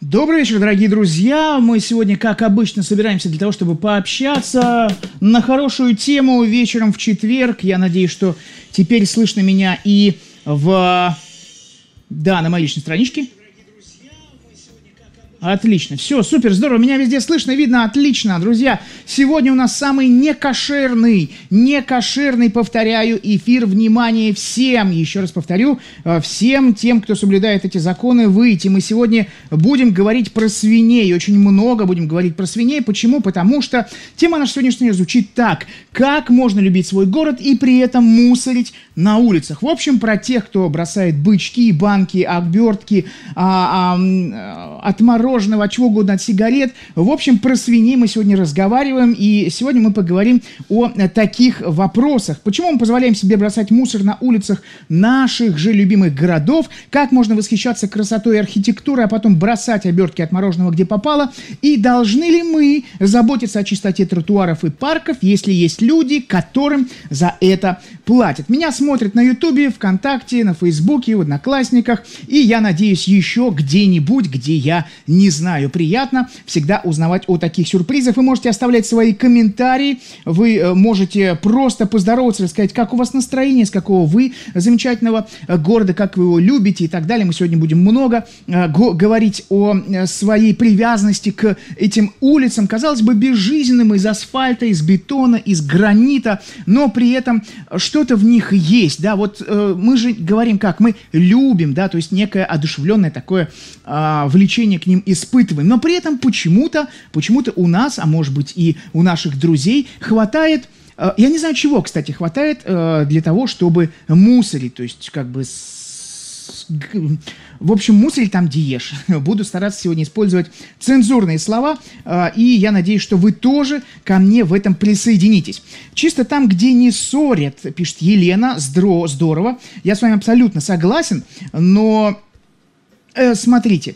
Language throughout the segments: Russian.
Добрый вечер, дорогие друзья. Мы сегодня, как обычно, собираемся для того, чтобы пообщаться на хорошую тему вечером в четверг. Я надеюсь, что теперь слышно меня и на моей личной страничке. Отлично, все, супер, здорово, меня везде слышно, видно, отлично, друзья. Сегодня у нас самый некошерный, повторяю, эфир, внимание всем, еще раз повторю, всем тем, кто соблюдает эти законы, выйти. Мы сегодня будем говорить про свиней, очень много будем говорить про свиней. Почему? Потому что тема наша сегодняшняя звучит так: как можно любить свой город и при этом мусорить на улицах. В общем, про тех, кто бросает бычки, банки, обертки, от мороженого, от чего угодно, от сигарет. В общем, про свиней мы сегодня разговариваем, и сегодня мы поговорим о таких вопросах. Почему мы позволяем себе бросать мусор на улицах наших же любимых городов? Как можно восхищаться красотой и архитектурой, а потом бросать обертки от мороженого где попало? И должны ли мы заботиться о чистоте тротуаров и парков, если есть люди, которым за это платят? Меня смотрят на Ютубе, ВКонтакте, на Фейсбуке, в Одноклассниках, и я надеюсь, еще где-нибудь, где я не знаю. Приятно всегда узнавать о таких сюрпризах. Вы можете оставлять свои комментарии, вы можете просто поздороваться, рассказать, как у вас настроение, с какого вы замечательного города, как вы его любите и так далее. Мы сегодня будем много говорить о своей привязанности к этим улицам, казалось бы, безжизненным, из асфальта, из бетона, из гранита, но при этом что-то в них есть, да, вот мы же говорим как, мы любим, да, то есть некое одушевленное такое влечение к ним испытываем, но при этом почему-то у нас, а может быть и у наших друзей, хватает, я не знаю чего, кстати, хватает для того, чтобы мусорить, то есть как бы в общем, мусорить там, где ешь. Буду стараться сегодня использовать цензурные слова, и я надеюсь, что вы тоже ко мне в этом присоединитесь. Чисто там, где не ссорят, пишет Елена, здорово. Я с вами абсолютно согласен, но смотрите,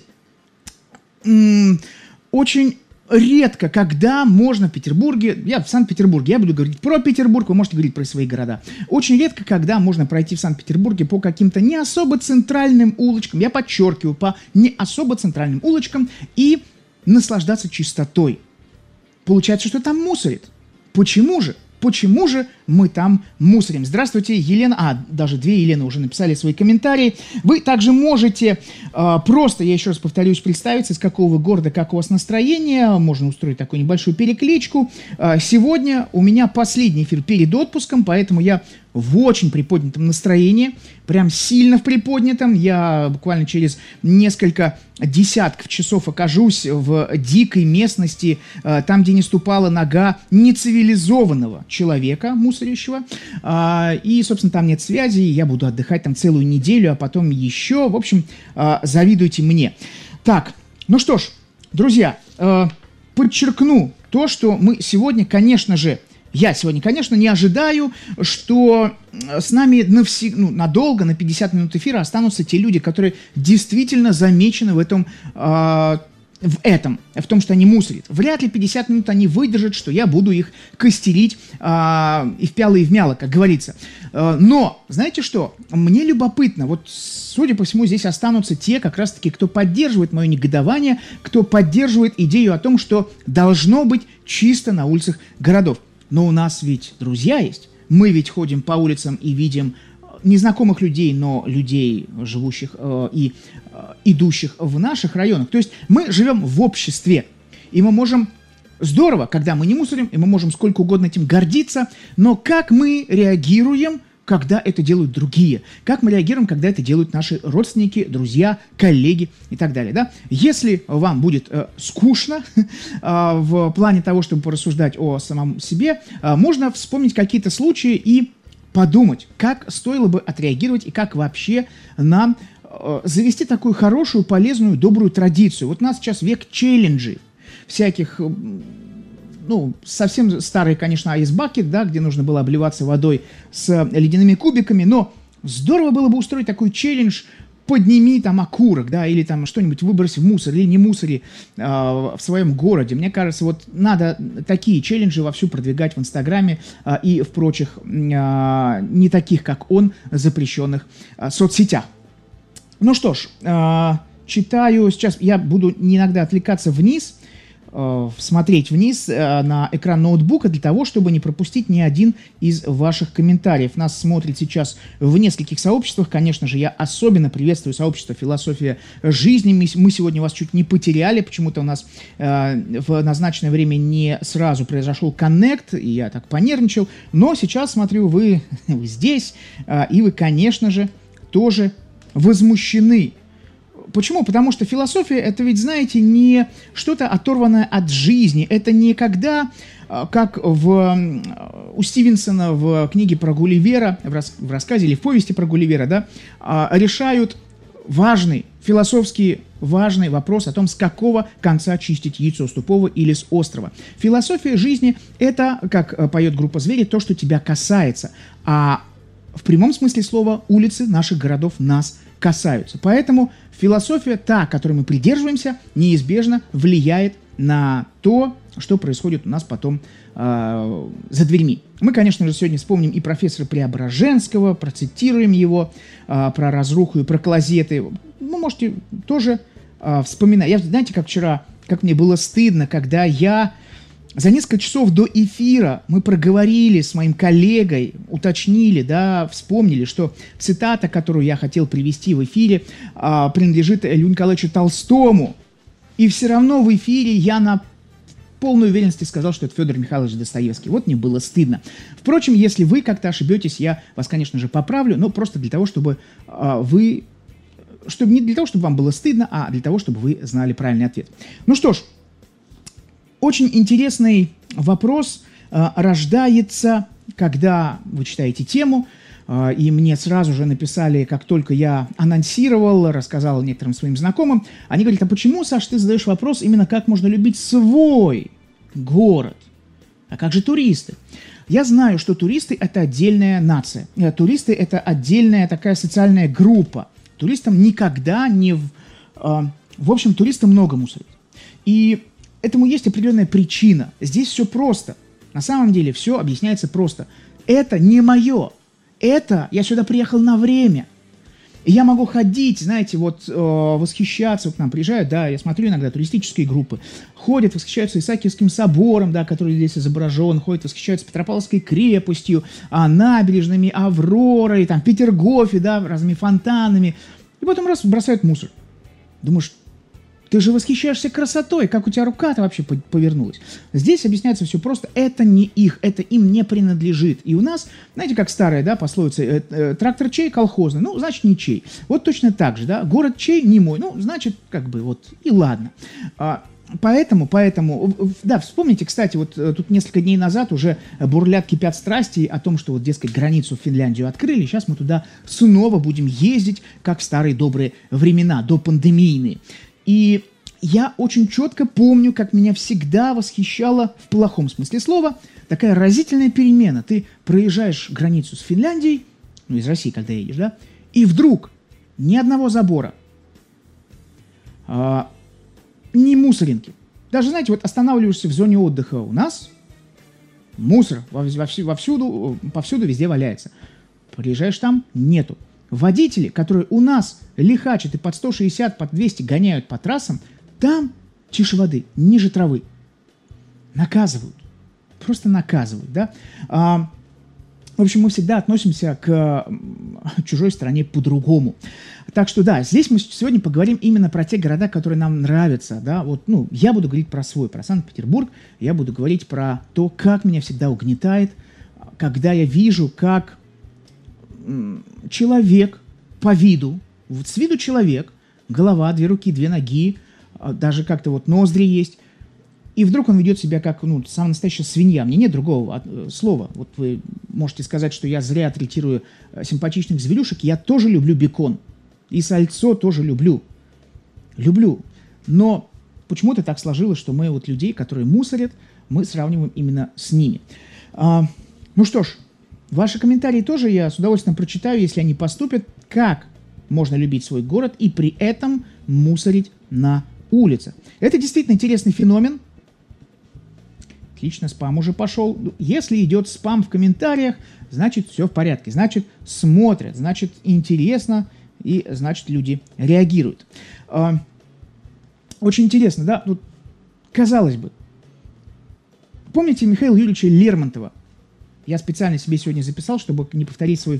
очень редко, когда можно в Петербурге, я в Санкт-Петербурге, я буду говорить про Петербург, вы можете говорить про свои города. Очень редко, когда можно пройти в Санкт-Петербурге по каким-то не особо центральным улочкам, я подчеркиваю, по не особо центральным улочкам и наслаждаться чистотой. Получается, что там мусорит. Почему же? Почему же мы там мусорим? Здравствуйте, Елена. Даже две Елены уже написали свои комментарии. Вы также можете просто, я еще раз повторюсь, представиться, из какого вы города, как у вас настроение. Можно устроить такую небольшую перекличку. Сегодня у меня последний эфир перед отпуском, поэтому я в очень приподнятом настроении, прям сильно в приподнятом. Я буквально через несколько десятков часов окажусь в дикой местности, там, где не ступала нога нецивилизованного человека, мусорящего. И, собственно, там нет связи, я буду отдыхать там целую неделю, а потом еще. В общем, завидуйте мне. Так, ну что ж, друзья, подчеркну то, что мы сегодня, конечно же, я сегодня, конечно, не ожидаю, что с нами надолго, на 50 минут эфира останутся те люди, которые действительно замечены в том, что они мусорят. Вряд ли 50 минут они выдержат, что я буду их костерить и впяло, и вмяло, как говорится. Но, знаете что, мне любопытно, вот, судя по всему, здесь останутся те, как раз-таки, кто поддерживает мое негодование, кто поддерживает идею о том, что должно быть чисто на улицах городов. Но у нас ведь друзья есть. Мы ведь ходим по улицам и видим незнакомых людей, но людей, живущих и идущих в наших районах. То есть мы живем в обществе, и мы можем здорово, когда мы не мусорим, и мы можем сколько угодно этим гордиться, но как мы реагируем, когда это делают другие? Как мы реагируем, когда это делают наши родственники, друзья, коллеги и так далее, да? Если вам будет скучно в плане того, чтобы порассуждать о самом себе, можно вспомнить какие-то случаи и подумать, как стоило бы отреагировать и как вообще нам завести такую хорошую, полезную, добрую традицию. Вот у нас сейчас век челленджей, всяких, совсем старый, конечно, айсбакет, да, где нужно было обливаться водой с ледяными кубиками, но здорово было бы устроить такой челлендж: подними там окурок, да, или там что-нибудь выбрось в мусор, или не мусори в своем городе. Мне кажется, вот надо такие челленджи вовсю продвигать в Инстаграме и в прочих, не таких, как он, запрещенных соцсетях. Ну что ж, читаю, сейчас я буду иногда отвлекаться вниз, смотреть вниз на экран ноутбука для того, чтобы не пропустить ни один из ваших комментариев. Нас смотрит сейчас в нескольких сообществах. Конечно же, я особенно приветствую сообщество «Философия жизни». Мы сегодня вас чуть не потеряли. Почему-то у нас в назначенное время не сразу произошел коннект, и я так понервничал. Но сейчас, смотрю, вы здесь, и вы, конечно же, тоже возмущены. Почему? Потому что философия – это ведь, знаете, не что-то оторванное от жизни. Это не когда, как у Стивенсона в книге про Гулливера, в рассказе или в повести про Гулливера, да, решают философский важный вопрос о том, с какого конца чистить яйцо, с тупого или с острого. Философия жизни – это, как поет группа «Звери», то, что тебя касается. А в прямом смысле слова улицы наших городов нас касаются. Поэтому философия, та, которой мы придерживаемся, неизбежно влияет на то, что происходит у нас потом за дверьми. Мы, конечно же, сегодня вспомним и профессора Преображенского, процитируем его, про разруху и про клозеты. Вы можете тоже вспоминать. Знаете, как вчера, как мне было стыдно, когда я за несколько часов до эфира мы проговорили с моим коллегой, уточнили, да, вспомнили, что цитата, которую я хотел привести в эфире, принадлежит Льву Николаевичу Толстому. И все равно в эфире я на полной уверенности сказал, что это Федор Михайлович Достоевский. Вот мне было стыдно. Впрочем, если вы как-то ошибетесь, я вас, конечно же, поправлю, но просто для того, чтобы не для того, чтобы вам было стыдно, а для того, чтобы вы знали правильный ответ. Ну что ж, очень интересный вопрос рождается, когда вы читаете тему, и мне сразу же написали, как только я анонсировал, рассказал некоторым своим знакомым, они говорят: а почему, Саш, ты задаешь вопрос именно как можно любить свой город? А как же туристы? Я знаю, что туристы – это отдельная нация. Туристы – это отдельная такая социальная группа. Туристам никогда не... В общем, туристам много мусорят. И этому есть определенная причина. Здесь все просто. На самом деле все объясняется просто. Это не мое. Это я сюда приехал на время. И я могу ходить, знаете, вот восхищаться. Вот к нам приезжают, да, я смотрю иногда туристические группы. Ходят, восхищаются Исаакиевским собором, да, который здесь изображен. Ходят, восхищаются Петропавловской крепостью, набережными, Авророй, там, Петергофе, да, разными фонтанами. И потом раз бросают мусор. Думаешь, ты же восхищаешься красотой, как у тебя рука-то вообще повернулась. Здесь объясняется все просто. Это не их, это им не принадлежит. И у нас, знаете, как старая, да, пословица, трактор чей, колхозный, ну, значит, не чей. Вот точно так же, да, город чей, не мой, ну, значит, как бы вот и ладно. Поэтому, да, вспомните, кстати, вот тут несколько дней назад уже бурлят, кипят страсти о том, что вот, дескать, границу в Финляндию открыли, сейчас мы туда снова будем ездить, как в старые добрые времена, допандемийные. И я очень четко помню, как меня всегда восхищала, в плохом смысле слова, такая разительная перемена. Ты проезжаешь границу с Финляндией, ну, из России, когда едешь, да, и вдруг ни одного забора, ни мусоринки. Даже, знаете, вот останавливаешься в зоне отдыха у нас, мусор повсюду везде валяется. Приезжаешь там, нету. Водители, которые у нас лихачат и под 160, под 200 гоняют по трассам, там тише воды, ниже травы. Наказывают. Просто наказывают, да? В общем, мы всегда относимся к чужой стране по-другому. Так что, да, здесь мы сегодня поговорим именно про те города, которые нам нравятся, да? Вот, ну, я буду говорить про свой, про Санкт-Петербург, я буду говорить про то, как меня всегда угнетает, когда я вижу, как человек по виду, вот с виду человек, голова, 2 руки, 2 ноги, даже как-то вот ноздри есть, и вдруг он ведет себя как, ну, самая настоящая свинья. Мне нет другого слова. Вот вы можете сказать, что я зря третирую симпатичных зверюшек, я тоже люблю бекон, и сальцо тоже люблю. Люблю. Но почему-то так сложилось, что мы вот людей, которые мусорят, мы сравниваем именно с ними. Ну что ж, ваши комментарии тоже я с удовольствием прочитаю, если они поступят. Как можно любить свой город и при этом мусорить на улице? Это действительно интересный феномен. Отлично, спам уже пошел. Если идет спам в комментариях, значит все в порядке. Значит смотрят, значит интересно и, значит, люди реагируют. Очень интересно, да? Тут, казалось бы, помните Михаила Юрьевича Лермонтова? Я специально себе сегодня записал, чтобы не повторить свое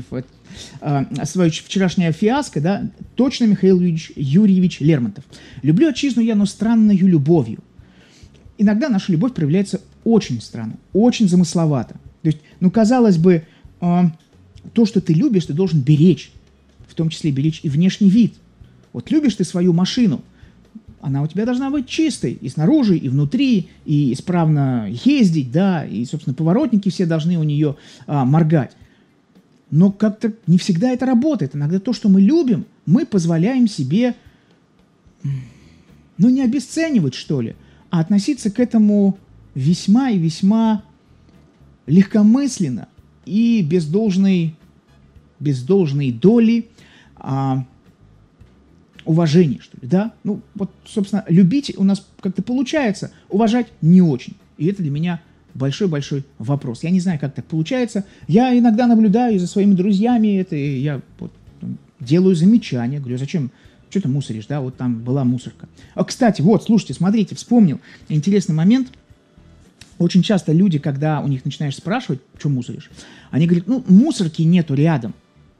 вчерашнее фиаско, да? Точно Михаил Юрьевич Лермонтов. «Люблю отчизну я, но странною любовью». Иногда наша любовь проявляется очень странно, очень замысловато. То есть, казалось бы, то, что ты любишь, ты должен беречь, в том числе беречь и внешний вид. Вот любишь ты свою машину, она у тебя должна быть чистой и снаружи, и внутри, и исправно ездить, да, и, собственно, поворотники все должны у нее моргать. Но как-то не всегда это работает. Иногда то, что мы любим, мы позволяем себе, не обесценивать, что ли, а относиться к этому весьма и весьма легкомысленно и без должной доли уважения, что ли, да? Собственно, любить у нас как-то получается, уважать не очень. И это для меня большой-большой вопрос. Я не знаю, как так получается. Я иногда наблюдаю за своими друзьями, я делаю замечания, говорю, зачем, что ты мусоришь, да, вот там была мусорка. Кстати, слушайте, смотрите, вспомнил интересный момент. Очень часто люди, когда у них начинаешь спрашивать, что мусоришь, они говорят, мусорки нету рядом.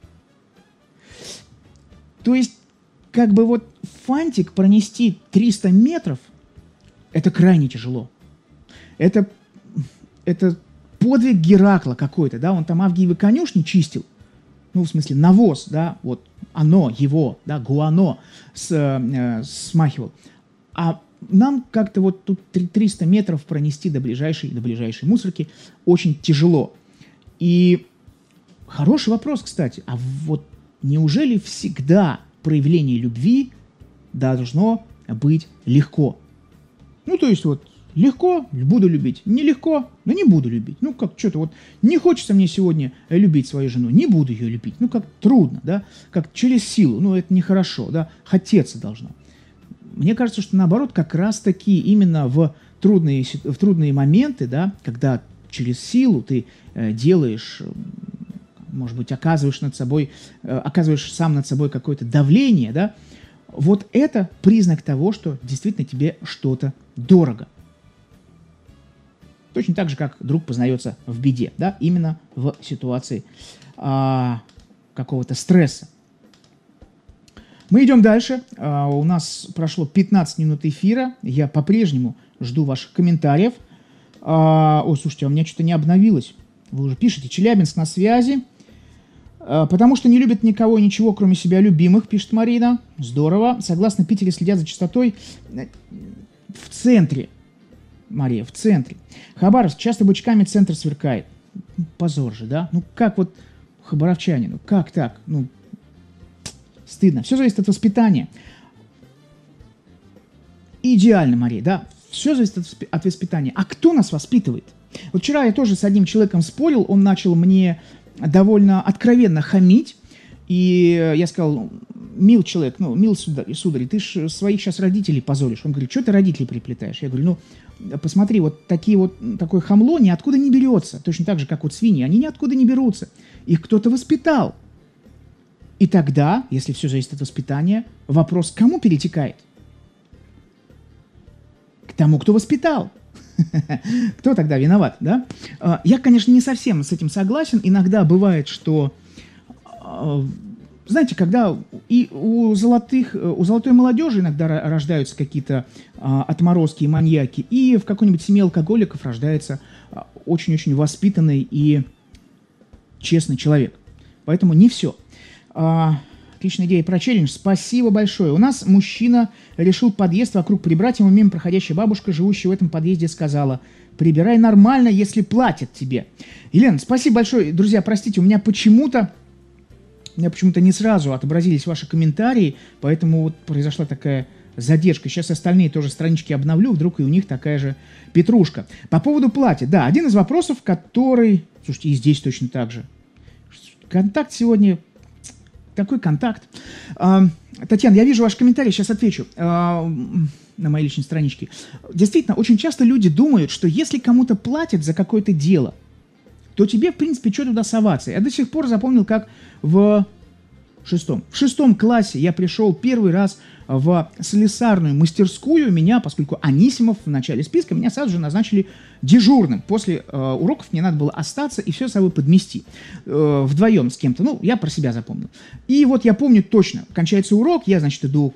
То есть, фантик пронести 300 метров, это крайне тяжело. Это подвиг Геракла какой-то, да, он там Авгиевы конюшни чистил, в смысле навоз, да, его, да, гуано смахивал. А нам как-то тут 300 метров пронести до ближайшей мусорки очень тяжело. И хороший вопрос, кстати, а неужели всегда проявление любви должно быть легко? То есть легко буду любить, нелегко, не буду любить. Не хочется мне сегодня любить свою жену, не буду ее любить. Трудно, да, как через силу, это нехорошо, да, хотеться должно. Мне кажется, что наоборот, как раз-таки именно в трудные моменты, да, когда через силу ты делаешь, может быть, оказываешь сам над собой какое-то давление, да, это признак того, что действительно тебе что-то дорого. Точно так же, как друг познается в беде, да, именно в ситуации какого-то стресса. Мы идем дальше. У нас прошло 15 минут эфира. Я по-прежнему жду ваших комментариев. Слушайте, у меня что-то не обновилось. Вы уже пишете. Челябинск на связи. Потому что не любят никого и ничего, кроме себя любимых, пишет Марина. Здорово. Согласно, Питере следят за чистотой в центре. Мария, в центре. Хабаровск, часто бычками центр сверкает. Позор же, да? Как хабаровчане, как так? Стыдно. Все зависит от воспитания. Идеально, Мария, да? Все зависит от воспитания. А кто нас воспитывает? Вчера я тоже с одним человеком спорил, он начал мне довольно откровенно хамить, и я сказал, мил человек, мил сударь, ты ж своих сейчас родителей позоришь. Он говорит, что ты родителей приплетаешь? Я говорю, посмотри, такое хамло ниоткуда не берется. Точно так же, как свиньи, они ниоткуда не берутся. Их кто-то воспитал. И тогда, если все зависит от воспитания, вопрос к кому перетекает? К тому, кто воспитал. Кто тогда виноват, да? Я, конечно, не совсем с этим согласен. Иногда бывает, что, знаете, когда и у золотой молодежи иногда рождаются какие-то отморозки и маньяки, и в какой-нибудь семье алкоголиков рождается очень-очень воспитанный и честный человек. Поэтому не все. Отличная идея про челлендж. Спасибо большое. У нас мужчина решил подъезд вокруг прибрать. Ему мимо проходящая бабушка, живущая в этом подъезде, сказала: прибирай нормально, если платят тебе. Елена, спасибо большое. Друзья, простите, у меня почему-то не сразу отобразились ваши комментарии, поэтому произошла такая задержка. Сейчас остальные тоже странички обновлю, вдруг и у них такая же петрушка. По поводу платья. Да, один из вопросов, который... Слушайте, и здесь точно так же. Контакт сегодня... Такой контакт. Татьяна, я вижу ваши комментарии, сейчас отвечу на моей личной страничке. Действительно, очень часто люди думают, что если кому-то платят за какое-то дело, то тебе, в принципе, что туда соваться. Я до сих пор запомнил, как в В шестом классе я пришел первый раз в слесарную мастерскую. Меня, поскольку Анисимов в начале списка, меня сразу же назначили дежурным. После уроков мне надо было остаться и все с собой подмести. Вдвоем с кем-то. Ну, я про себя запомнил. И вот я помню точно. Кончается урок, я, значит, иду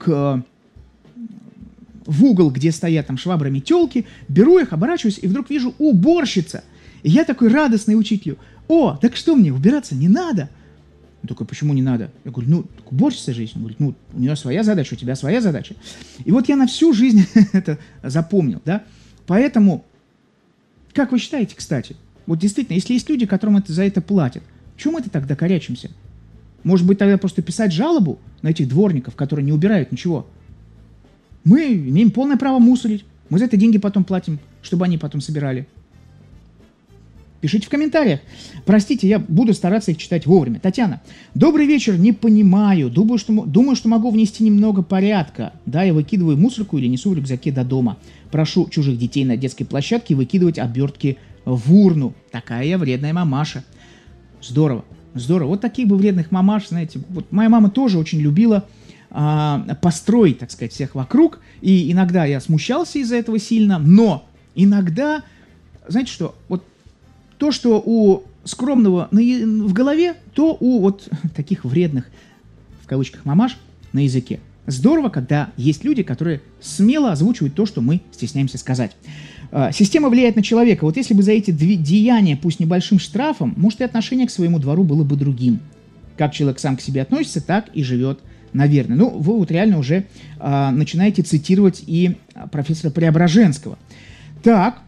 в угол, где стоят там швабрами телки, беру их, оборачиваюсь, и вдруг вижу уборщица. И я такой радостный учителю. О, так что мне, убираться не надо? Он такой, почему не надо? Я говорю, ну, уборщица же есть. Он говорит, ну, у нее своя задача, у тебя своя задача. И вот я на всю жизнь это запомнил, да. Поэтому, как вы считаете, кстати, вот действительно, если есть люди, которым за это платят, чему мы-то так докорячимся? Может быть, тогда просто писать жалобу на этих дворников, которые не убирают ничего? Мы имеем полное право мусорить. Мы за это деньги потом платим, чтобы они потом собирали. Пишите в комментариях. Простите, я буду стараться их читать вовремя. Татьяна. Добрый вечер, не понимаю. Думаю, что могу внести немного порядка. Да, я выкидываю мусорку или несу в рюкзаке до дома. Прошу чужих детей на детской площадке выкидывать обертки в урну. Такая я вредная мамаша. Здорово, здорово. Вот таких бы вредных мамаш, знаете. Вот моя мама тоже очень любила построить, так сказать, всех вокруг. И иногда я смущался из-за этого сильно. Но иногда, знаете что, вот то, что у скромного в голове, то у вот таких вредных, в кавычках, мамаш на языке. Здорово, когда есть люди, которые смело озвучивают то, что мы стесняемся сказать. Система влияет на человека. Вот если бы за эти деяния, пусть небольшим штрафом, может, и отношение к своему двору было бы другим. Как человек сам к себе относится, так и живет, наверное. Ну, вы вот реально уже начинаете цитировать и профессора Преображенского. Так.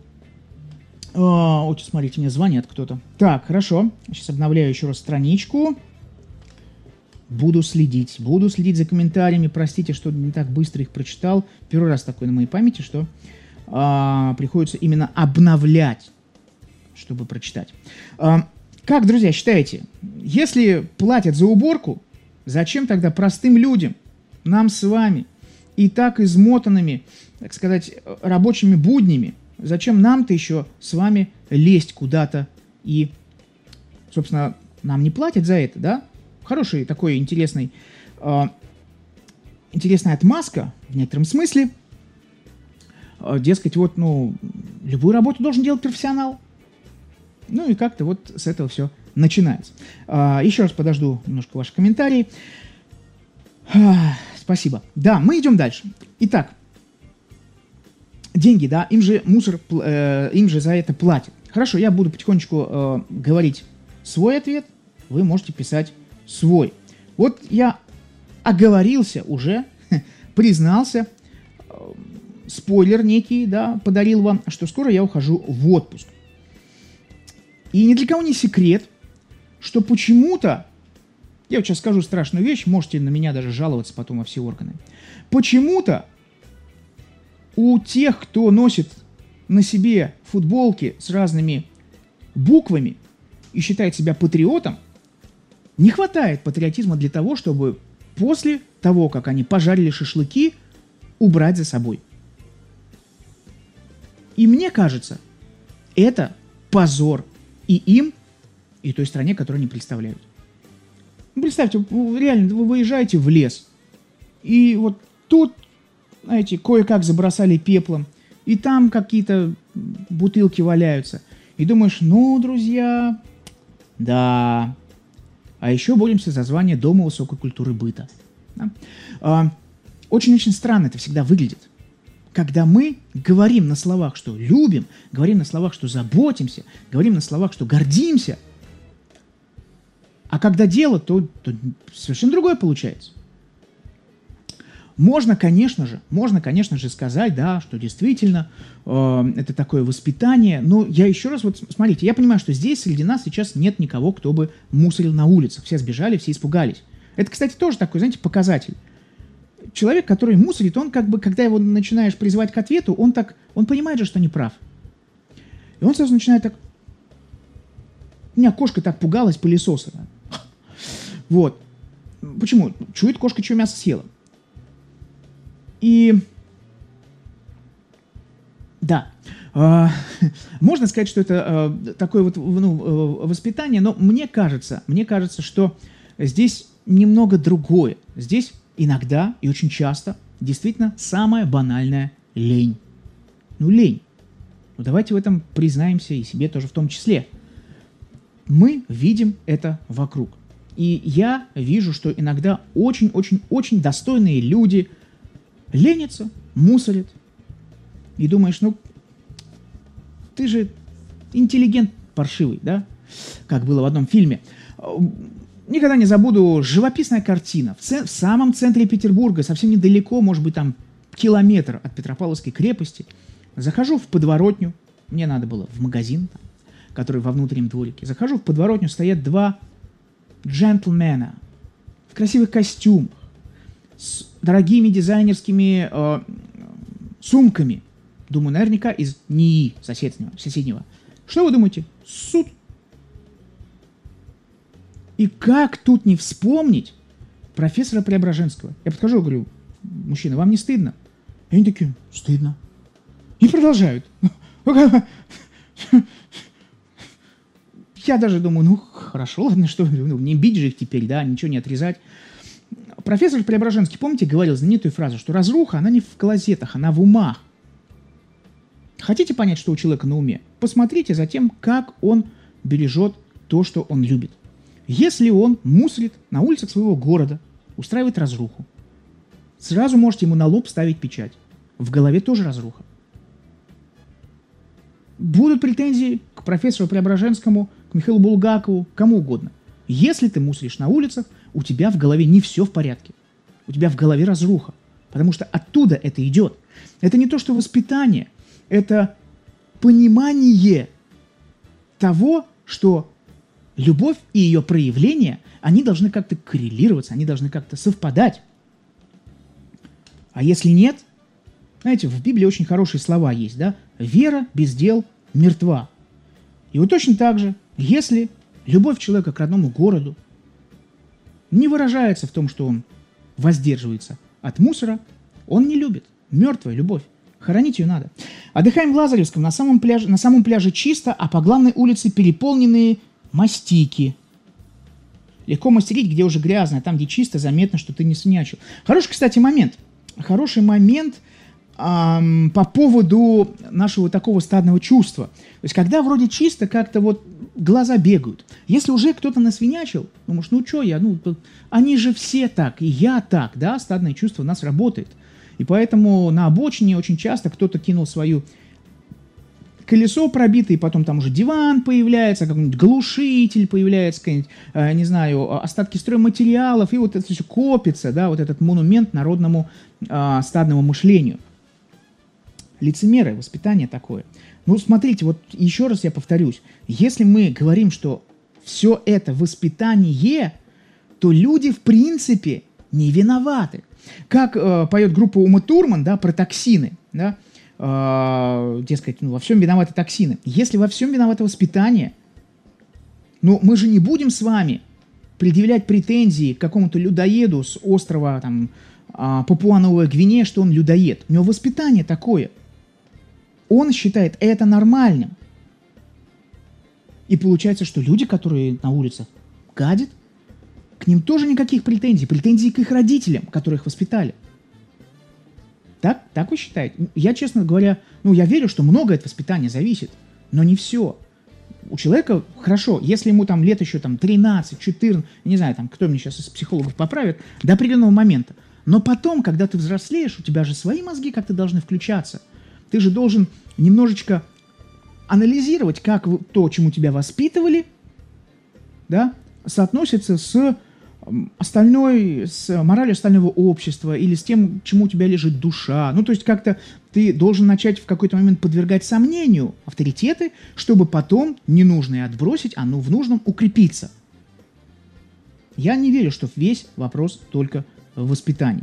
Вот, смотрите, мне звонят кто-то. Так, хорошо. Сейчас обновляю еще раз страничку. Буду следить за комментариями. Простите, что не так быстро их прочитал. Первый раз такой на моей памяти, что приходится именно обновлять, чтобы прочитать. Как, друзья, считаете, если платят за уборку, зачем тогда простым людям, нам с вами, и так измотанными, так сказать, рабочими буднями, зачем нам-то еще с вами лезть куда-то и, собственно, нам не платят за это, да? Хороший такой интересная отмазка в некотором смысле. Дескать, вот, ну, любую работу должен делать профессионал. Ну и как-то вот с этого все начинается. Еще раз подожду немножко ваших комментариев. Спасибо. Да, мы идем дальше. Итак, деньги, да, им же за это платят. Хорошо, я буду потихонечку говорить свой ответ, вы можете писать свой. Вот я оговорился уже, признался, спойлер некий, да, подарил вам, что скоро я ухожу в отпуск. И ни для кого не секрет, что почему-то, я вот сейчас скажу страшную вещь, можете на меня даже жаловаться потом во все органы, почему-то у тех, кто носит на себе футболки с разными буквами и считает себя патриотом, не хватает патриотизма для того, чтобы после того, как они пожарили шашлыки, убрать за собой. И мне кажется, это позор и им, и той стране, которую они представляют. Представьте, реально, вы выезжаете в лес, и вот тут, знаете, кое-как забросали пеплом, и там какие-то бутылки валяются. И думаешь, ну, друзья, да, а еще боремся за звание Дома высокой культуры быта. Да? Очень-очень странно это всегда выглядит. Когда мы говорим на словах, что любим, говорим на словах, что заботимся, говорим на словах, что гордимся, а когда дело, то совершенно другое получается. Можно, конечно же, сказать, да, что действительно это такое воспитание, но я еще раз, вот смотрите, я понимаю, что здесь среди нас сейчас нет никого, кто бы мусорил на улицах. Все сбежали, все испугались. Это, кстати, тоже такой, знаете, показатель. Человек, который мусорит, он как бы, когда его начинаешь призывать к ответу, он понимает же, что не прав. И он сразу начинает так... У меня кошка так пугалась пылесоса. Вот. Почему? Чует кошка, чье мясо съела. И да, можно сказать, что это такое вот воспитание, но мне кажется, что здесь немного другое. Здесь иногда и очень часто действительно самая банальная лень. Ну, лень. Ну, давайте в этом признаемся и себе тоже в том числе. Мы видим это вокруг. И я вижу, что иногда очень-очень-очень достойные люди ленятся, мусорят. И думаешь, ну, ты же интеллигент паршивый, да? Как было в одном фильме. Никогда не забуду, живописная картина. В самом центре Петербурга, совсем недалеко, может быть, там километр от Петропавловской крепости. Захожу в подворотню. Мне надо было в магазин, который во внутреннем дворике. Захожу в подворотню, стоят два джентльмена в красивых костюмах, с дорогими дизайнерскими сумками. Думаю, наверняка из НИИ соседнего. Что вы думаете? Суд. И как тут не вспомнить профессора Преображенского? Я подхожу и говорю, мужчина, вам не стыдно? И они такие, стыдно. И продолжают. Я даже думаю, ну, хорошо, ладно, что, не бить же их теперь, да, ничего не отрезать. Профессор Преображенский, помните, говорил знаменитую фразу, что разруха, она не в клозетах, она в умах. Хотите понять, что у человека на уме? Посмотрите за тем, как он бережет то, что он любит. Если он мусорит на улицах своего города, устраивает разруху, сразу можете ему на лоб ставить печать. В голове тоже разруха. Будут претензии к профессору Преображенскому, к Михаилу Булгакову, кому угодно. Если ты мусоришь на улицах, у тебя в голове не все в порядке. У тебя в голове разруха. Потому что оттуда это идет. Это не то, что воспитание. Это понимание того, что любовь и ее проявления, они должны как-то коррелироваться, они должны как-то совпадать. А если нет, знаете, в Библии очень хорошие слова есть, да? Вера без дел мертва. И вот точно так же, если любовь человека к родному городу не выражается в том, что он воздерживается от мусора, он не любит. Мертвая любовь. Хоронить ее надо. Отдыхаем в Лазаревском, на самом пляже чисто, а по главной улице переполненные мастики. Легко мастерить, где уже грязно, а там, где чисто, заметно, что ты не свинячил. Хороший, кстати, момент. Хороший момент по поводу нашего такого стадного чувства. То есть, когда вроде чисто, как-то вот глаза бегают. Если уже кто-то насвинячил, думаешь, ну что я, они же все так, и я так, да, стадное чувство у нас работает. И поэтому на обочине очень часто кто-то кинул свое колесо пробитое, и потом там уже диван появляется, какой-нибудь глушитель появляется, не знаю, остатки стройматериалов, и вот это все копится, да, вот этот монумент народному стадному мышлению. Лицемерие, воспитание такое. Ну, смотрите, вот еще раз я повторюсь, если мы говорим, что все это воспитание, то люди, в принципе, не виноваты. Как поет группа Ума Турман, да, про токсины, да, дескать, во всем виноваты токсины. Если во всем виновато воспитание, ну, мы же не будем с вами предъявлять претензии к какому-то людоеду с острова там, Папуа-Новая Гвинея, что он людоед. У него воспитание такое. Он считает это нормальным. И получается, что люди, которые на улицах гадят, к ним тоже никаких претензий. Претензий к их родителям, которые их воспитали. Так вы считаете? Я, честно говоря, я верю, что многое от воспитания зависит, но не все. У человека, хорошо, если ему там лет еще там 13, 14, не знаю, там, кто мне сейчас из психологов поправит, до определенного момента. Но потом, когда ты взрослеешь, у тебя же свои мозги как-то должны включаться. Ты же должен немножечко анализировать, как то, чему тебя воспитывали, да, соотносится с остальной, с моралью остального общества или с тем, чему у тебя лежит душа. Ну, то есть как-то ты должен начать в какой-то момент подвергать сомнению авторитеты, чтобы потом ненужное отбросить, а в нужном укрепиться. Я не верю, что весь вопрос только в воспитании.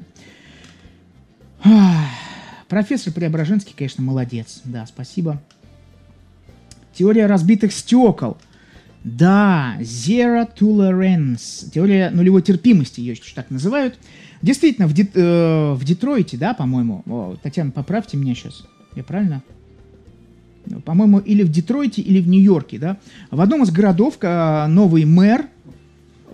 Профессор Преображенский, конечно, молодец. Да, спасибо. Теория разбитых стекол. Да, Zero Tolerance, теория нулевой терпимости, ее еще так называют. Действительно, в Детройте, да, по-моему, Татьяна, поправьте меня сейчас, я правильно? По-моему, или в Детройте, или в Нью-Йорке, да. В одном из городов новый мэр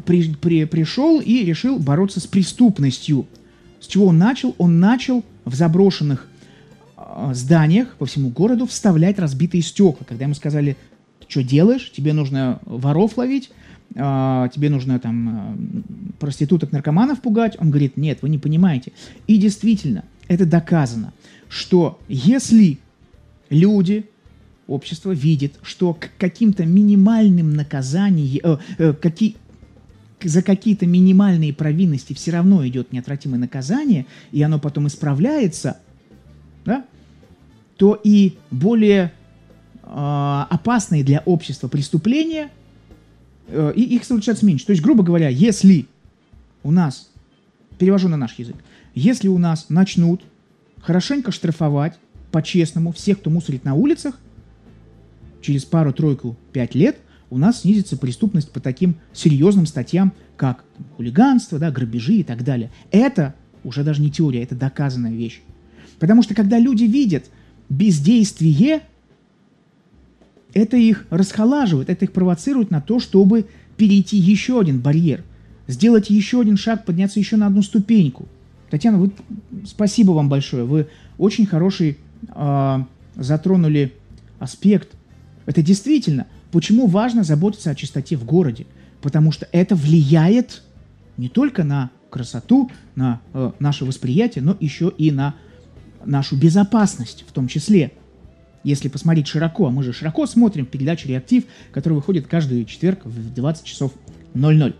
пришел и решил бороться с преступностью. С чего он начал? Он начал в заброшенных зданиях по всему городу вставлять разбитые стекла. Когда ему сказали: ты что делаешь? Тебе нужно воров ловить, тебе нужно там проституток, наркоманов пугать. Он говорит: нет, вы не понимаете. И действительно, это доказано, что если люди, общество видит, что к каким-то минимальным наказаниям, за какие-то минимальные провинности все равно идет неотвратимое наказание, и оно потом исправляется, да, то и более опасные для общества преступления, и их случается меньше. То есть, грубо говоря, если у нас, перевожу на наш язык, если у нас начнут хорошенько штрафовать по-честному всех, кто мусорит на улицах, через пару-тройку, 5 лет у нас снизится преступность по таким серьезным статьям, как хулиганство, да, грабежи и так далее. Это уже даже не теория, это доказанная вещь. Потому что когда люди видят бездействие, это их расхолаживает, это их провоцирует на то, чтобы перейти еще один барьер, сделать еще один шаг, подняться еще на одну ступеньку. Татьяна, спасибо вам большое. Вы очень хороший затронули аспект. Это действительно, почему важно заботиться о чистоте в городе? Потому что это влияет не только на красоту, на наше восприятие, но еще и на нашу безопасность в том числе. Если посмотреть широко, а мы же широко смотрим передачу «Реактив», которая выходит каждый четверг в 20 часов 00.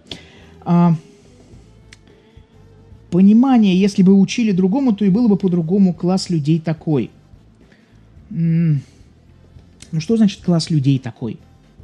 Понимание, если бы учили другому, то и было бы по-другому класс людей такой. Ну, что значит класс людей такой?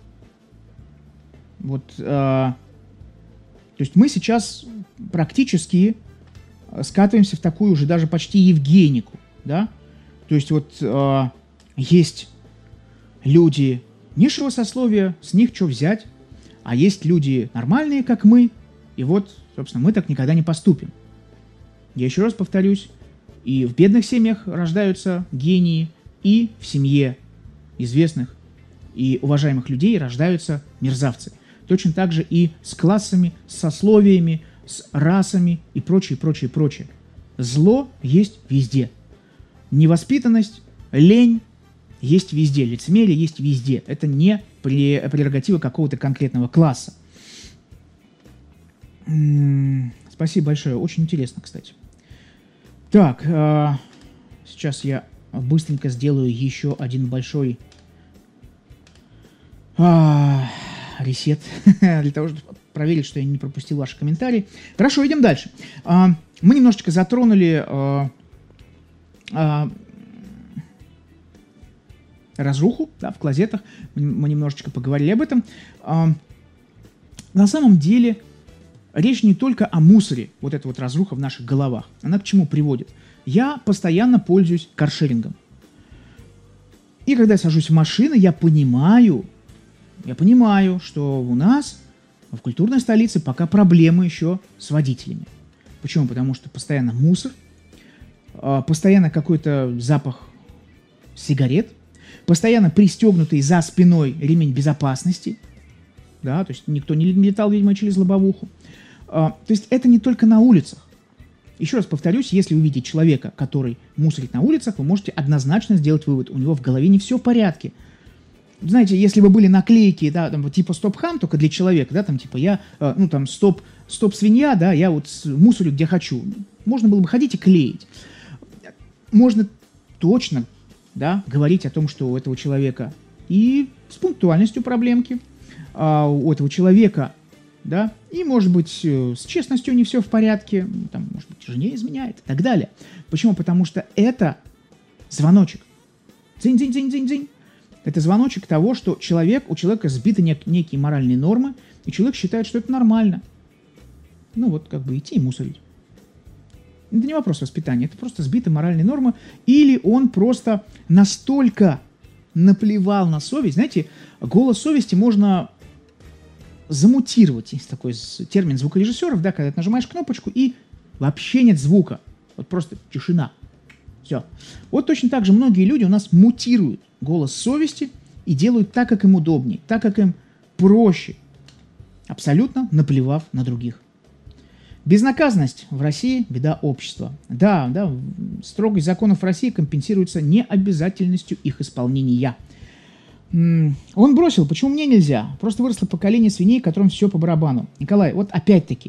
То есть мы сейчас практически скатываемся в такую уже даже почти Евгенику, да? То есть есть люди низшего сословия, с них что взять, а есть люди нормальные, как мы, и собственно, мы так никогда не поступим. Я еще раз повторюсь, и в бедных семьях рождаются гении, и в семье известных и уважаемых людей рождаются мерзавцы. Точно так же и с классами, с сословиями, с расами и прочее, прочее, прочее. Зло есть везде. Невоспитанность, лень есть везде, лицемерие есть везде. Это не прерогатива какого-то конкретного класса. Спасибо большое, очень интересно, кстати. Так, сейчас я быстренько сделаю еще один большой ресет, для того, чтобы проверить, что я не пропустил ваши комментарии. Хорошо, идем дальше. Мы немножечко затронули разруху, да, в клозетах. Мы немножечко поговорили об этом. На самом деле речь не только о мусоре, эта разруха в наших головах. Она к чему приводит? Я постоянно пользуюсь каршерингом. И когда я сажусь в машину, я понимаю, что у нас в культурной столице пока проблемы еще с водителями. Почему? Потому что постоянно мусор, постоянно какой-то запах сигарет, постоянно пристегнутый за спиной ремень безопасности, да, то есть никто не летал, видимо, через лобовуху. То есть это не только на улицах. Еще раз повторюсь, если увидите человека, который мусорит на улицах, вы можете однозначно сделать вывод: у него в голове не все в порядке. Знаете, если бы были наклейки, да, там, типа «Стоп-хам» только для человека, да, там, типа я, «Стоп-свинья», да, я мусорю где хочу. Можно было бы ходить и клеить. Можно точно, да, говорить о том, что у этого человека и с пунктуальностью проблемки, у этого человека, да, и, может быть, с честностью не все в порядке, там, может быть, жене изменяет и так далее. Почему? Потому что это звоночек. Дзинь-дзинь-дзинь-дзинь-дзинь. Это звоночек того, что у человека сбиты некие моральные нормы, и человек считает, что это нормально. Идти и мусорить. Это не вопрос воспитания, это просто сбиты моральные нормы, или он просто настолько наплевал на совесть. Знаете, голос совести можно замутировать. Есть такой термин звукорежиссеров, да, когда ты нажимаешь кнопочку и вообще нет звука. Просто тишина. Все. Точно так же многие люди у нас мутируют голос совести и делают так, как им удобнее, так, как им проще. абсолютно наплевав на других. Безнаказанность в России – беда общества. Да, строгость законов России компенсируется необязательностью их исполнения. Он бросил, почему мне нельзя? Просто выросло поколение свиней, которым все по барабану. Николай, вот опять-таки,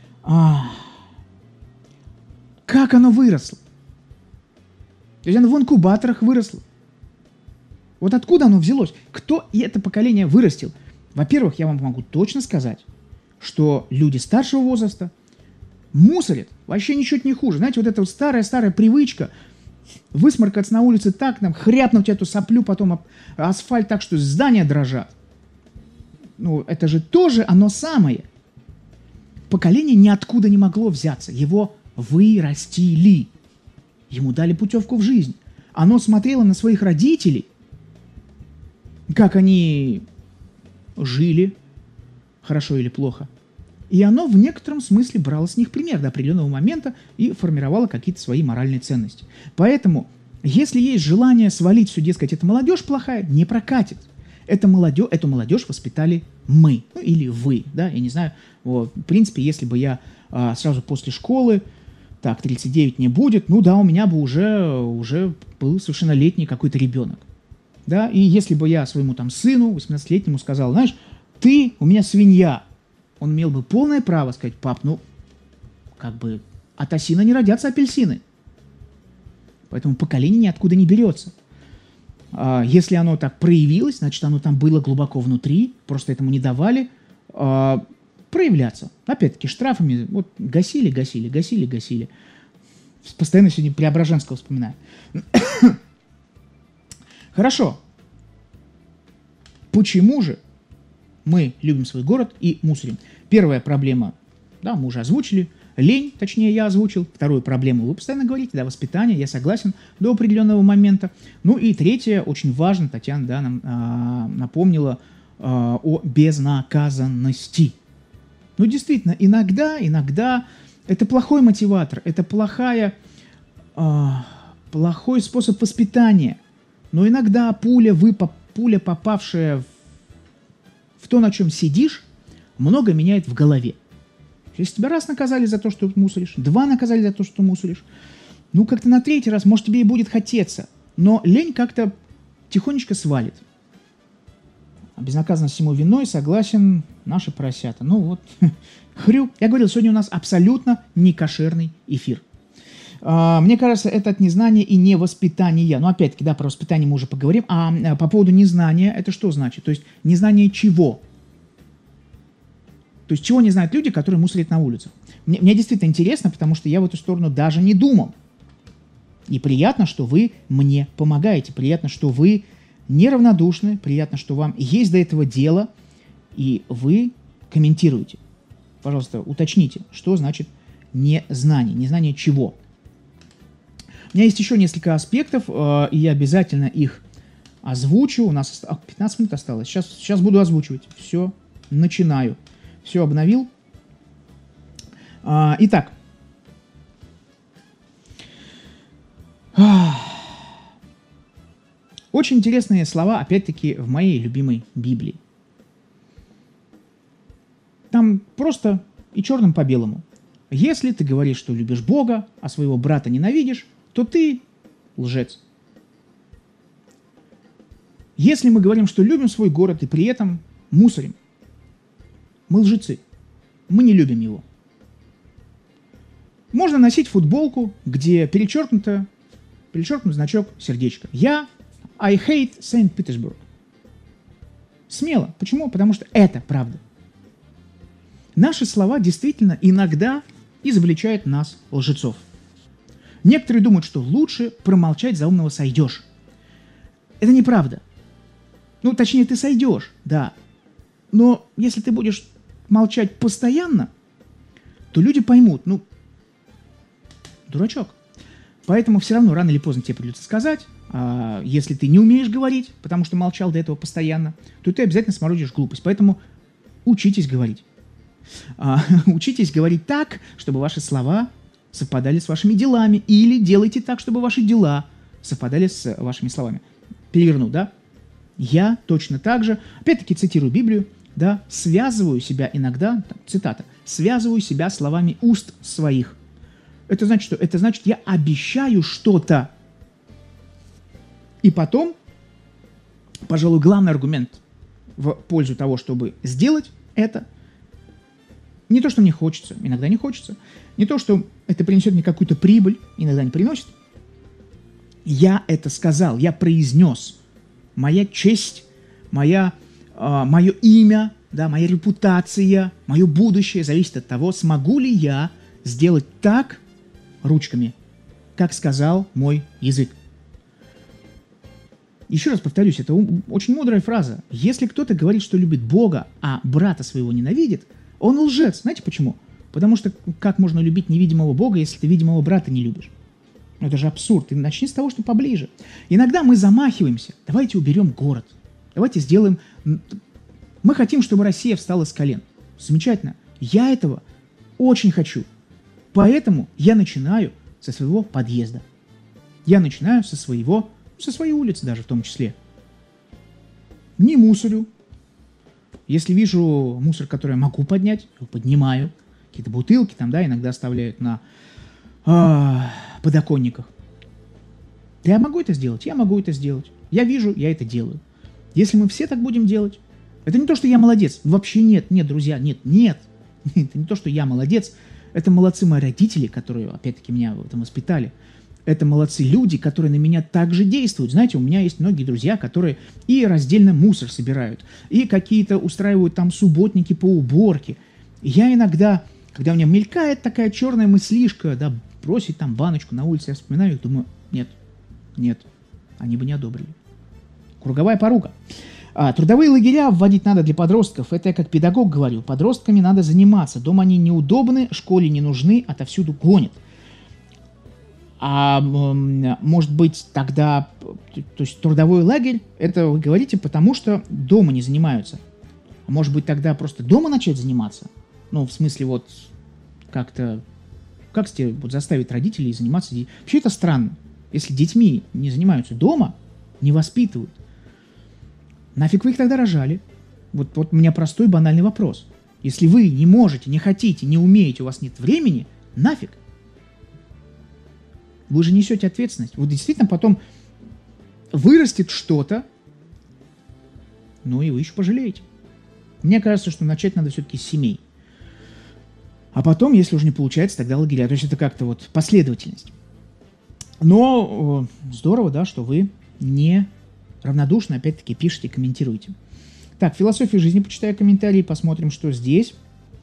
как оно выросло? То есть оно в инкубаторах выросло. Вот откуда оно взялось? Кто это поколение вырастил? Во-первых, я вам могу точно сказать, что люди старшего возраста мусорят вообще ничуть не хуже. Знаете, вот эта вот старая привычка высморкаться на улице так, там, хряпнуть эту соплю, потом асфальт так, что здания дрожат. Ну, это же тоже оно самое. Поколение ниоткуда не могло взяться. Его вырастили. Ему дали путевку в жизнь. Оно смотрело на своих родителей, как они жили, хорошо или плохо. И оно в некотором смысле брало с них пример до определенного момента и формировало какие-то свои моральные ценности. Поэтому, если есть желание свалить все, дескать, эта молодежь плохая, не прокатит. Эту молодежь воспитали мы, ну или вы, да, я не знаю. Вот, в принципе, если бы я сразу после школы, так, 39 не будет, ну да, у меня бы уже был совершеннолетний какой-то ребенок. Да, и если бы я своему там сыну, 18-летнему, сказал, знаешь, ты у меня свинья, он имел бы полное право сказать, пап, ну, как бы от осина не родятся апельсины. Поэтому поколение ниоткуда не берется. Если оно так проявилось, значит, оно там было глубоко внутри, просто этому не давали проявляться. Опять-таки, штрафами вот гасили. Постоянно сегодня Преображенского вспоминаю. Хорошо. Почему же мы любим свой город и мусорим? Первая проблема, да, мы уже озвучили. Лень, точнее, я озвучил. Вторую проблему вы постоянно говорите, да, воспитание, я согласен, до определенного момента. Ну и третье, очень важно, Татьяна, да, нам напомнила о безнаказанности. Ну, действительно, иногда это плохой мотиватор, это плохой способ воспитания. Но иногда пуля, попавшая в то, на чем сидишь, много меняет в голове. Если тебя раз наказали за то, что ты мусоришь, два наказали за то, что ты мусоришь, ну, как-то на третий раз, может, тебе и будет хотеться. Но лень как-то тихонечко свалит. А безнаказанность всему виной, согласен, наши поросята. Ну вот, хрю. Я говорил, сегодня у нас абсолютно некошерный эфир. Мне кажется, это от незнания и невоспитания. Но опять-таки, да, про воспитание мы уже поговорим. А по поводу незнания, это что значит? То есть незнание чего? То есть чего не знают люди, которые мусорят на улицах? Мне действительно интересно, потому что я в эту сторону даже не думал. И приятно, что вы мне помогаете. Приятно, что вы неравнодушны. Приятно, что вам есть до этого дело. И вы комментируете. Пожалуйста, уточните, что значит незнание. Незнание чего? У меня есть еще несколько аспектов, и я обязательно их озвучу. У нас 15 минут осталось. Сейчас буду озвучивать. Все, начинаю. Все обновил. Итак. Очень интересные слова, опять-таки, в моей любимой Библии. Там просто и черным по белому. Если ты говоришь, что любишь Бога, а своего брата ненавидишь, то ты лжец. Если мы говорим, что любим свой город и при этом мусорим, мы лжецы. Мы не любим его. Можно носить футболку, где перечеркнут значок сердечко. I hate Saint Petersburg. Смело. Почему? Потому что это правда. Наши слова действительно иногда изобличают нас, лжецов. Некоторые думают, что лучше промолчать, за умного сойдешь. Это неправда. Ну, точнее, ты сойдешь, да. Но если ты будешь молчать постоянно, то люди поймут, ну, дурачок. Поэтому все равно рано или поздно тебе придется сказать, если ты не умеешь говорить, потому что молчал до этого постоянно, то ты обязательно сморозишь глупость. Поэтому учитесь говорить. Учитесь говорить так, чтобы ваши слова совпадали с вашими делами, или делайте так, чтобы ваши дела совпадали с вашими словами. Переверну, да? Я точно так же, опять-таки цитирую Библию, да, связываю себя иногда, цитата, связываю себя словами уст своих. Это значит что? Это значит, я обещаю что-то. И потом, пожалуй, главный аргумент в пользу того, чтобы сделать это, не то, что мне хочется, иногда не хочется, не то, что это принесет мне какую-то прибыль, иногда не приносит. Я это сказал, я произнес. Моя честь, мое имя, да, моя репутация, мое будущее зависит от того, смогу ли я сделать так ручками, как сказал мой язык. Еще раз повторюсь, это очень мудрая фраза. Если кто-то говорит, что любит Бога, а брата своего ненавидит, он лжец. Знаете почему? Потому что как можно любить невидимого Бога, если ты видимого брата не любишь? Ну, это же абсурд. Ты начни с того, что поближе. Иногда мы замахиваемся. Давайте уберем город. Давайте сделаем... Мы хотим, чтобы Россия встала с колен. Замечательно. Я этого очень хочу. Поэтому я начинаю со своего подъезда. Я начинаю со своей улицы даже в том числе. Не мусорю. Если вижу мусор, который я могу поднять, его поднимаю. Какие-то бутылки там, да, иногда оставляют на подоконниках. Я могу это сделать, я могу это сделать. Я вижу, я это делаю. Если мы все так будем делать, это не то, что я молодец. Вообще нет, друзья, нет. Это не то, что я молодец. Это молодцы мои родители, которые, опять-таки, меня в этом воспитали. Это молодцы люди, которые на меня также действуют. Знаете, у меня есть многие друзья, которые и раздельно мусор собирают, и какие-то устраивают там субботники по уборке. И я иногда, когда у меня мелькает такая черная мыслишка, да, бросить там баночку на улице, я вспоминаю их, думаю, нет, они бы не одобрили. Круговая порука. Трудовые лагеря вводить надо для подростков. Это я как педагог говорю. Подростками надо заниматься. Дома они неудобны, школе не нужны, отовсюду гонят. Может быть, тогда, то есть трудовой лагерь, это вы говорите, потому что дома не занимаются. А может быть, тогда просто дома начать заниматься? Ну, в смысле, вот как-то, как вот заставить родителей заниматься? Вообще это странно. Если детьми не занимаются дома, не воспитывают, нафиг вы их тогда рожали? Вот у меня простой банальный вопрос. Если вы не можете, не хотите, не умеете, у вас нет времени, нафиг? Вы же несете ответственность. Вот действительно потом вырастет что-то, ну и вы еще пожалеете. Мне кажется, что начать надо все-таки с семей. А потом, если уже не получается, тогда лагеря. То есть это как-то вот последовательность. Но здорово, да, что вы не равнодушно, опять-таки, пишите, комментируете. Так, философия жизни, почитаю комментарии, посмотрим, что здесь.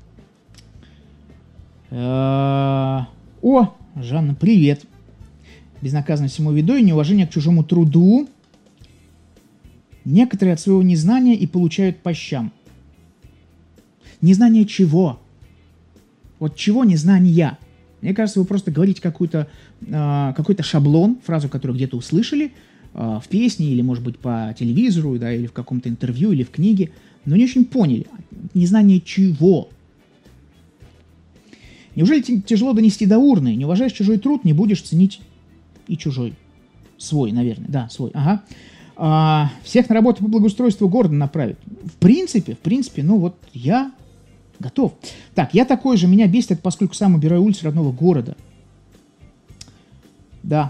Жанна, привет. Безнаказанность всему виду и неуважение к чужому труду. Некоторые от своего незнания и получают по щам. Незнание чего? Вот чего незнания? Мне кажется, вы просто говорите какой-то шаблон, фразу, которую где-то услышали в песне или, может быть, по телевизору, да, или в каком-то интервью, или в книге, но не очень поняли. Незнание чего? Неужели тяжело донести до урны? Не уважаешь чужой труд, не будешь ценить и чужой. Свой, наверное. Да, свой. Ага. Всех на работу по благоустройству города направить. В принципе, ну вот я готов. Так, я такой же, меня бесит, поскольку сам убираю улицы родного города. Да.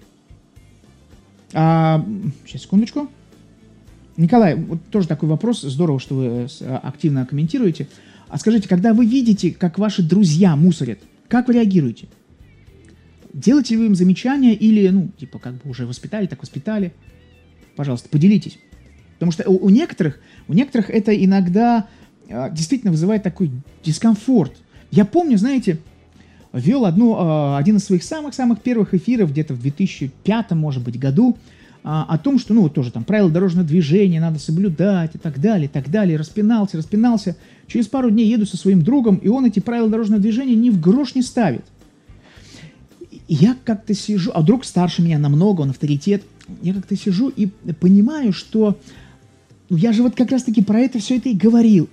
Сейчас, секундочку. Николай, вот тоже такой вопрос. Здорово, что вы активно комментируете. А скажите, когда вы видите, как ваши друзья мусорят, как вы реагируете? Делаете ли вы им замечания или, ну, типа, как бы уже воспитали, так воспитали? Пожалуйста, поделитесь. Потому что у некоторых это иногда действительно вызывает такой дискомфорт. Я помню, знаете, вел один из своих самых-самых первых эфиров где-то в 2005, может быть, году о том, что, ну, вот тоже там правила дорожного движения надо соблюдать и так далее, распинался. Через пару дней еду со своим другом, и он эти правила дорожного движения ни в грош не ставит. И я как-то сижу, а друг старше меня намного, он авторитет, я как-то сижу и понимаю, что я же вот как раз-таки про это все это и говорил.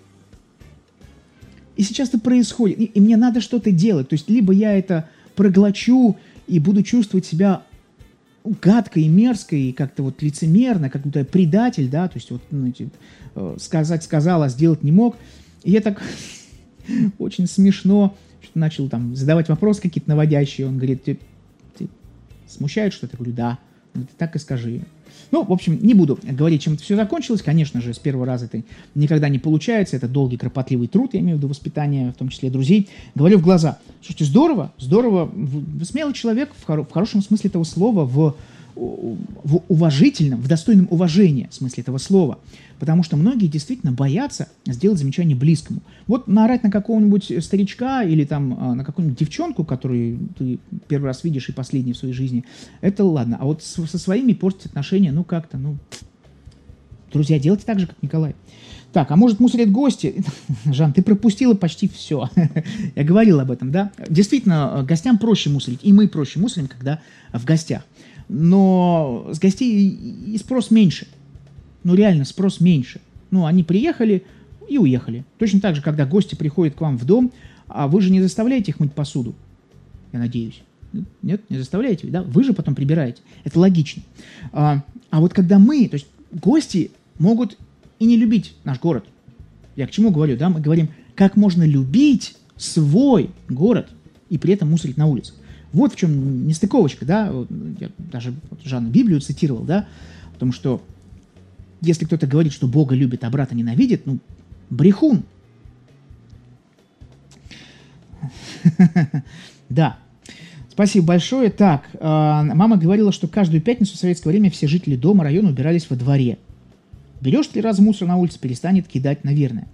И сейчас это происходит, и мне надо что-то делать. То есть либо я это проглочу и буду чувствовать себя гадко и мерзко, и как-то вот лицемерно, как будто я предатель, да, то есть вот, сказать сказал, а сделать не мог. И я так очень смешно начал там задавать вопросы какие-то наводящие. Он говорит, тебя смущает что-то? Я говорю, да. Ну, ты так и скажи. Ну, в общем, не буду говорить, чем это все закончилось. Конечно же, с первого раза это никогда не получается. Это долгий, кропотливый труд, я имею в виду воспитание, в том числе друзей. Говорю в глаза. Слушайте, здорово, здорово. Вы смелый человек в хорошем смысле этого слова, в уважительном, в достойном уважения смысле этого слова. Потому что многие действительно боятся сделать замечание близкому. Вот наорать на какого-нибудь старичка или там на какую-нибудь девчонку, которую ты первый раз видишь и последний в своей жизни, это ладно. А вот со своими портить отношения, ну как-то, ну... Друзья, делайте так же, как Николай. Так, а может мусорят гости? Жан, ты пропустила почти все. Я говорил об этом, да? Действительно, гостям проще мусорить, и мы проще мусорим, когда в гостях. Но с гостей и спрос меньше. Ну, реально, спрос меньше. Ну, они приехали и уехали. Точно так же, когда гости приходят к вам в дом, а вы же не заставляете их мыть посуду, я надеюсь. Нет, не заставляете, да? Вы же потом прибираете. Это логично. А вот когда мы, то есть гости могут и не любить наш город. Я к чему говорю, да? Мы говорим, как можно любить свой город и при этом мусорить на улицах. Вот в чем нестыковочка, да, я даже Жанну Библию цитировал, да, о том, что если кто-то говорит, что Бога любит, а брата ненавидит, ну, брехун. Да, спасибо большое. Так, мама говорила, что каждую пятницу в советское время все жители дома, района убирались во дворе. Берешь 3 раза мусор на улице, перестанет кидать, наверное.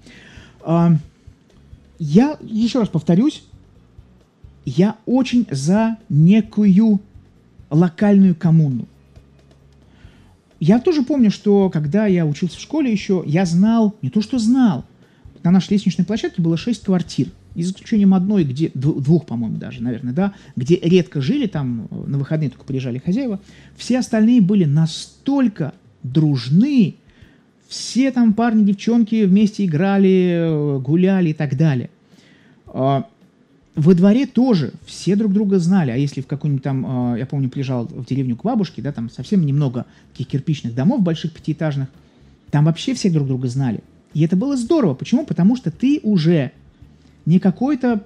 Я еще раз повторюсь, я очень за некую локальную коммуну. Я тоже помню, что когда я учился в школе еще, я знал, не то что знал, на нашей лестничной площадке было 6 квартир, за исключением одной, где, 2, по-моему, даже, наверное, да, где редко жили, там на выходные только приезжали хозяева. Все остальные были настолько дружны, все там парни, девчонки вместе играли, гуляли и так далее. Во дворе тоже все друг друга знали, а если в какой-нибудь там, я помню, приезжал в деревню к бабушке, да, там совсем немного таких кирпичных домов больших, 5-этажных, там вообще все друг друга знали. И это было здорово. Почему? Потому что ты уже не какой-то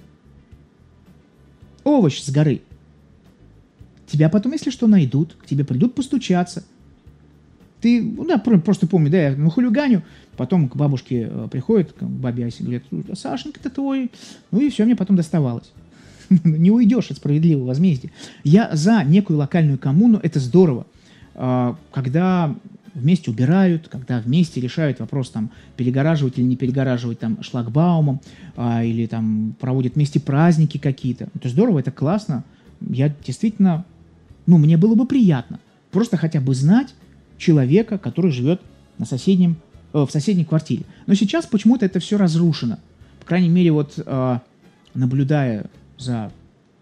овощ с горы. Тебя потом, если что, найдут, к тебе придут постучаться. Ты, ну да, просто помню, да, я хулиганю, потом к бабушке приходит, к бабе Асе, говорит, Сашенька-то твой, ну и все, мне потом доставалось. Не уйдешь от справедливого возмездия. Я за некую локальную коммуну, это здорово, когда вместе убирают, когда вместе решают вопрос, там, перегораживать или не перегораживать там шлагбаумом, или там проводят вместе праздники какие-то. Это здорово, это классно. Я действительно, ну, мне было бы приятно просто хотя бы знать человека, который живет в соседней квартире. Но сейчас почему-то это все разрушено. По крайней мере, вот наблюдая за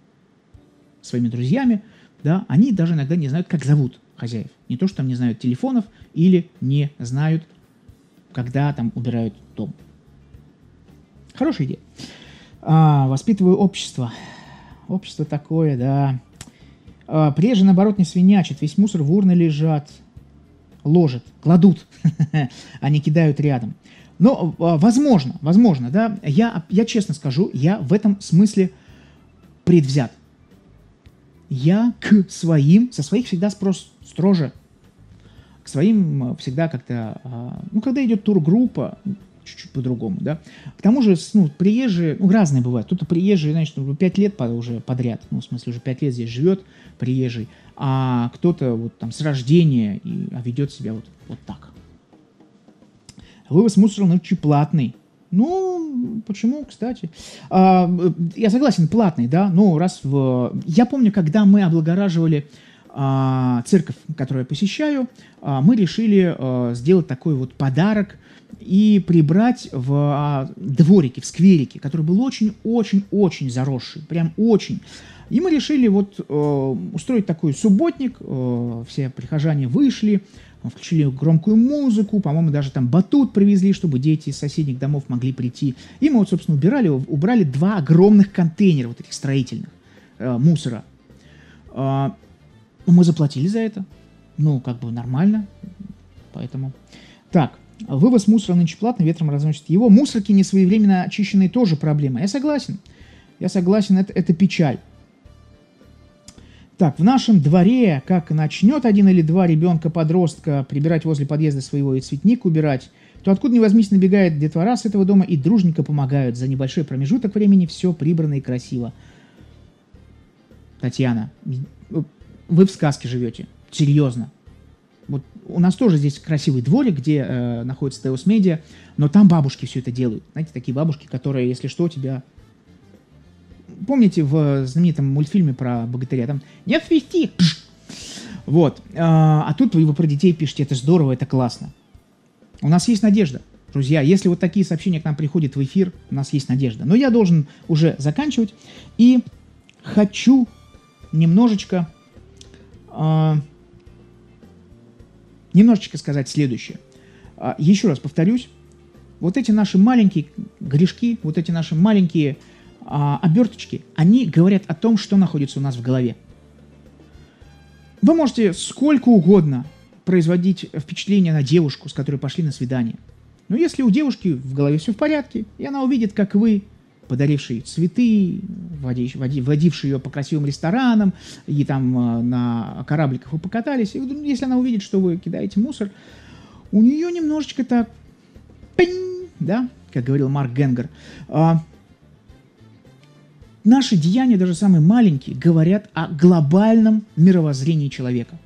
своими друзьями, да, они даже иногда не знают, как зовут хозяев. Не то, что там не знают телефонов или не знают, когда там убирают дом. Хорошая идея. Воспитываю общество. Общество такое, да. Приезжие, наоборот, не свинячат. Весь мусор в урны лежат. Ложат, кладут, а не кидают рядом. Но возможно, да, я честно скажу, я в этом смысле предвзят. Я к своим, со своих всегда строже. К своим всегда как-то, ну, когда идет тургруппа, чуть-чуть по-другому, да. К тому же, ну, приезжие, ну, разные бывают. Кто-то приезжий, значит, 5 лет уже подряд, ну, в смысле, уже 5 лет здесь живет приезжий, а кто-то вот там с рождения ведет себя вот так. Вывоз мусора нынче платный. Ну, почему, кстати? Я согласен, платный, да, но Я помню, когда мы облагораживали церковь, которую я посещаю, мы решили сделать такой вот подарок и прибрать в дворике, в скверике, который был очень-очень-очень заросший, прям очень. И мы решили вот устроить такой субботник, все прихожане вышли, включили громкую музыку, по-моему, даже там батут привезли, чтобы дети из соседних домов могли прийти. И мы вот, собственно, убрали 2 огромных контейнера вот этих строительных мусора. Ну, мы заплатили за это. Ну, как бы нормально. Поэтому. Так, вывоз мусора нынче платный, ветром разносит его. Мусорки несвоевременно очищенные тоже проблема. Я согласен. Это печаль. Так, в нашем дворе, как начнет один или два ребенка-подростка прибирать возле подъезда своего и цветник убирать, то откуда ни возьмись набегает детвора с этого дома и дружненько помогают. За небольшой промежуток времени все прибрано и красиво. Татьяна, вы в сказке живете. Серьезно. Вот у нас тоже здесь красивый дворик, где находится Теос Медиа, но там бабушки все это делают. Знаете, такие бабушки, которые, если что, тебя... Помните в знаменитом мультфильме про богатыря? Там «Нет свисти!» Вот. А тут вы про детей пишете. Это здорово, это классно. У нас есть надежда. Друзья, если вот такие сообщения к нам приходят в эфир, у нас есть надежда. Но я должен уже заканчивать. И хочу немножечко сказать следующее. Еще раз повторюсь. Вот эти наши маленькие грешки, вот эти наши маленькие оберточки, они говорят о том, что находится у нас в голове. Вы можете сколько угодно производить впечатление на девушку, с которой пошли на свидание. Но если у девушки в голове все в порядке, и она увидит, как вы, подарившие цветы, водившие ее по красивым ресторанам, и там на корабликах вы покатались, и если она увидит, что вы кидаете мусор, у нее немножечко так, пинь, да, как говорил Марк Генгер, наши деяния, даже самые маленькие, говорят о глобальном мировоззрении человека.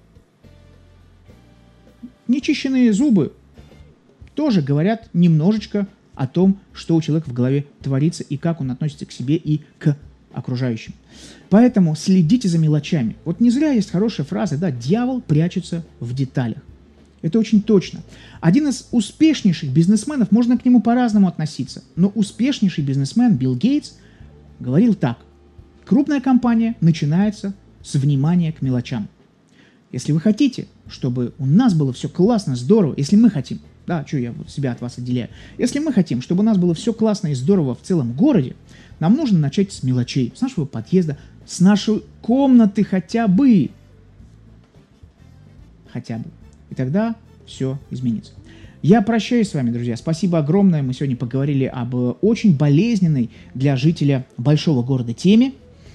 Нечищенные зубы тоже говорят немножечко о том, что у человека в голове творится и как он относится к себе и к окружающим. Поэтому следите за мелочами. Вот не зря есть хорошая фраза, да, дьявол прячется в деталях. Это очень точно. Один из успешнейших бизнесменов, можно к нему по-разному относиться, но успешнейший бизнесмен Билл Гейтс говорил так: крупная компания начинается с внимания к мелочам. Если вы хотите, чтобы у нас было все классно, здорово, если мы хотим, да, что я вот себя от вас отделяю, если мы хотим, чтобы у нас было все классно и здорово в целом городе, нам нужно начать с мелочей, с нашего подъезда, с нашей комнаты хотя бы. Хотя бы. И тогда все изменится. Я прощаюсь с вами, друзья. Спасибо огромное. Мы сегодня поговорили об очень болезненной для жителя большого города теме.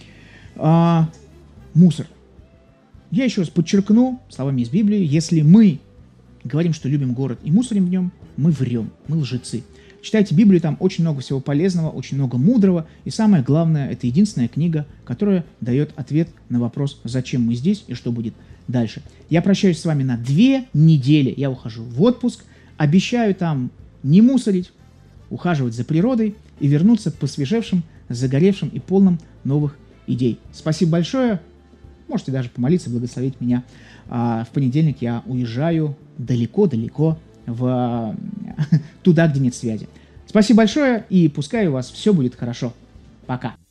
Мусор. Я еще раз подчеркну словами из Библии: если мы говорим, что любим город и мусорим в нем, мы врем, мы лжецы. Читайте Библию, там очень много всего полезного, очень много мудрого. И самое главное, это единственная книга, которая дает ответ на вопрос, зачем мы здесь и что будет дальше. Я прощаюсь с вами на 2 недели. Я ухожу в отпуск. Обещаю там не мусорить, ухаживать за природой и вернуться посвежевшим, загоревшим и полным новых идей. Спасибо большое. Можете даже помолиться, благословить меня. В понедельник я уезжаю далеко-далеко туда, где нет связи. Спасибо большое, и пускай у вас все будет хорошо. Пока.